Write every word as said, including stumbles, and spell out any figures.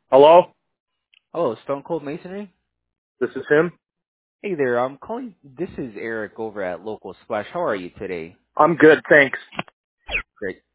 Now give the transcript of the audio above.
Hello? Hello, Stone Cold Masonry. This is him? Hey there, I'm calling. This is Eric over at Local Splash. How are you today? I'm good, thanks. Great.